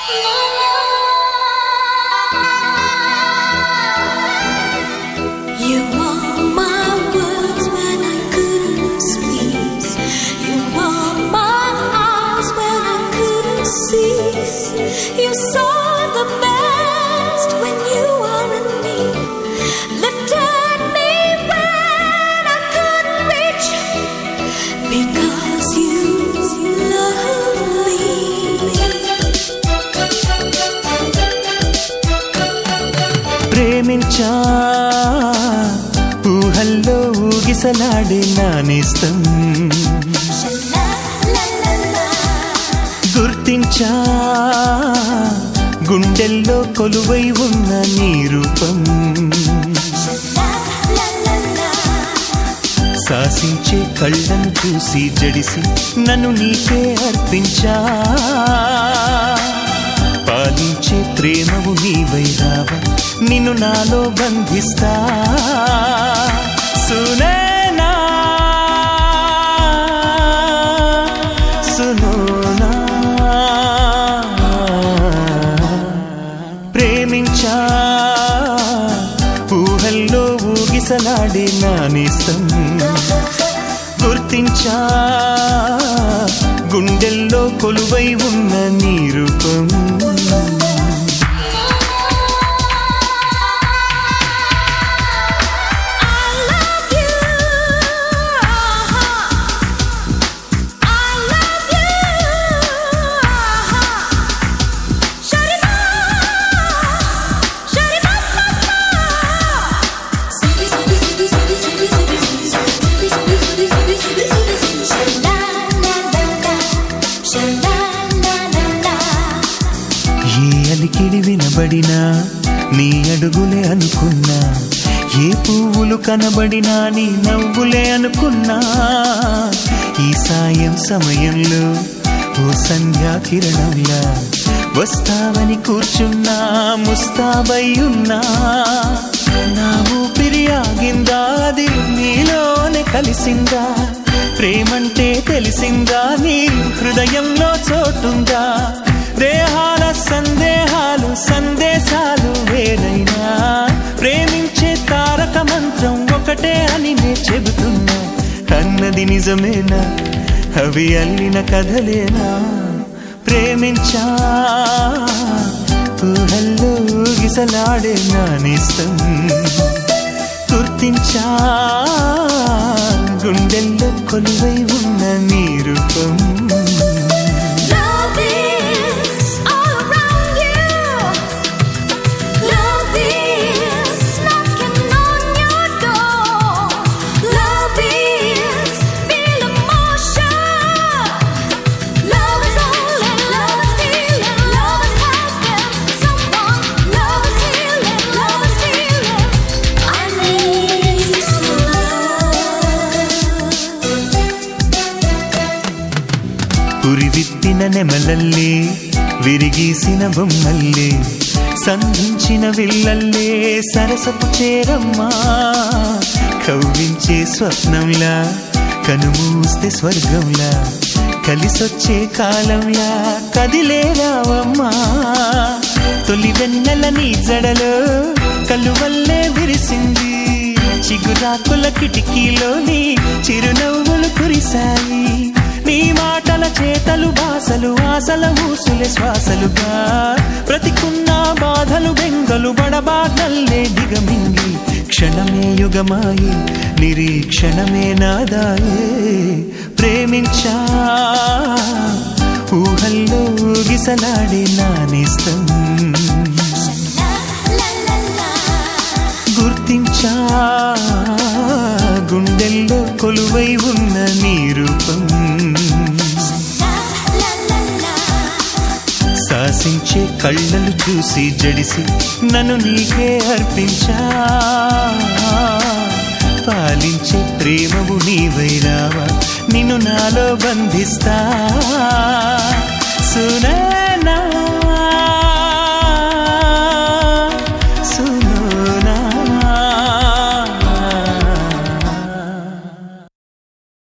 You saw the best when you were in me, lifted me when I couldn't reach, because you love me. ప్రేమించా ఊహల్లో ఊగిసలాడే నా నేస్తం, గుర్తించా గుండెల్లో కొలువై ఉన్న నీ రూపం, శాసించే కళ్ళను చూసి జడిసి నన్ను నీకే అర్పించా, పాలించే ప్రేమవు నీవై రావా, నిన్ను నాలో బంధిస్తా. సునేనా సునోనా ప్రేమించా ఊహల్లో ఊగిసలాడే నా నేస్తం, గుర్తించా గుండెల్లో కొలువై ఉన్న నీ రూపం. అలికిడి వినబడినా నీ అడుగులే అనుకున్నా, ఏ పువ్వులు కనబడినా నీ నవ్వులే అనుకున్నా, ఈ సాయం సమయంలో ఓ సంధ్యా కిరణంలా వస్తావని కూర్చున్నా, ముస్తాబయ్యున్నా, నా ఊపిరి ఆగిందా, అది నీలోనే కలిసిందా, ప్రేమంటే తెలిసిందా, నీ హృదయంలో చోటుందా, దేహాల సందేహాలు సందేశాలు వేరైనా, ప్రేమించే తారక మంత్రం ఒకటే అని నే చెబుతున్నా, అన్నది నిజమేనా, అవి అల్లిన కథలేనా, ప్రేమించా ఊహల్లో ఊగిసలాడే నా నేస్తం, గుర్తించా గుండెల్లో కొలువై ఉన్న నీ రూపం. ఉరివిత్తిన నెమలల్లే విరిగీసిన బొమ్మల్లే సంధించిన విల్లల్లే సరసపు చేరమ్మా, కవ్వించే స్వప్నంలా కనుమూస్తే స్వర్గంలా కలిసొచ్చే కాలంలా కదిలే రావమ్మా, తొలి వెన్నెల నీ జడలో కలువల్లే విరిసింది, చిగురాకుల కిటికీలోని చిరునవ్వులు కురిశాయి, నీ మాటల చేతలు భాసలు ఆశల ఊసులే శ్వాసలుగా, ప్రతికున్న బాధలు బెంగలు బడబాగ్నల్లే దిగమింగి, క్షణమే యుగమాయి నిరీక్షణమే నాదాయే, ప్రేమించా ఊహల్లో ఊగిసలాడే నా నేస్తం, గుర్తించా గుండెల్లో కొలువై ఉన్న నీ రూపం, శాసించే కళ్ళను చూసి జడిసి నన్ను నీకే అర్పించా, పాలించే ప్రేమవు నీవై రావా, నిన్ను నాలో బంధిస్తా. సునేనా